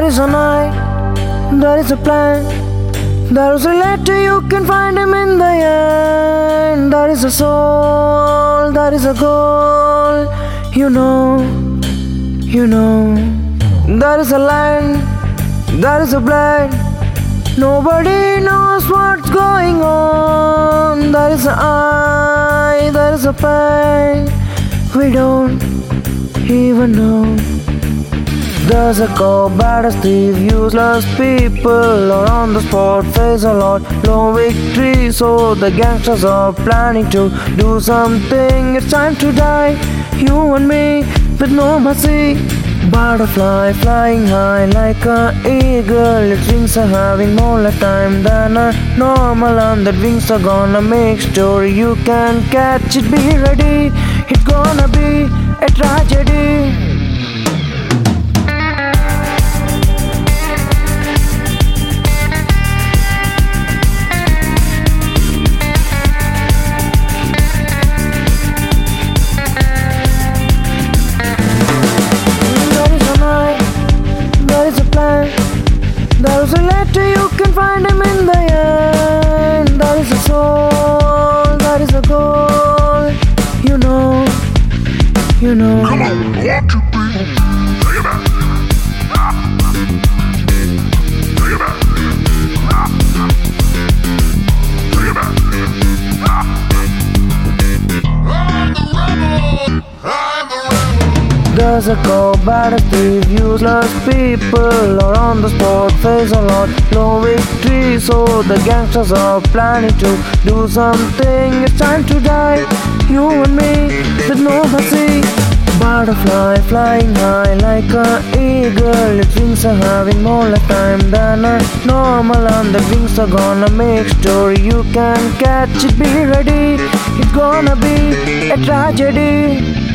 is a night, there is a plan. There is a letter, you can find him in the end. There is a soul, there is a goal. You know. There is a land, there is a blood. Nobody knows what's going on. There is an eye, there is a pain. We don't even know. There's a cop, baddest thief, useless people are on the spot, face a lot, low victory. So the gangsters are planning to do something. It's time to die, you and me, with no mercy. Butterfly flying high like an eagle. Its wings are having more lifetime than a normal, and the wings are gonna make story. You can catch it, be ready. It's gonna be a tragedy. There is a letter, you can find him in the end. There is a soul, there is a goal. You know. Come on, I want you, baby. Take it back. Take it back. Take it back. I'm the rebel. I'm the rebel. There's a cop, baddest thief, useless people are on the spot, face a lot, low victory. So the gangsters are planning to do something. It's time to die, you and me, with no mercy. Butterfly flying high like an eagle. Its wings are having more lifetime than a normal, and the wings are gonna make story. You can catch it, be ready. It's gonna be a tragedy.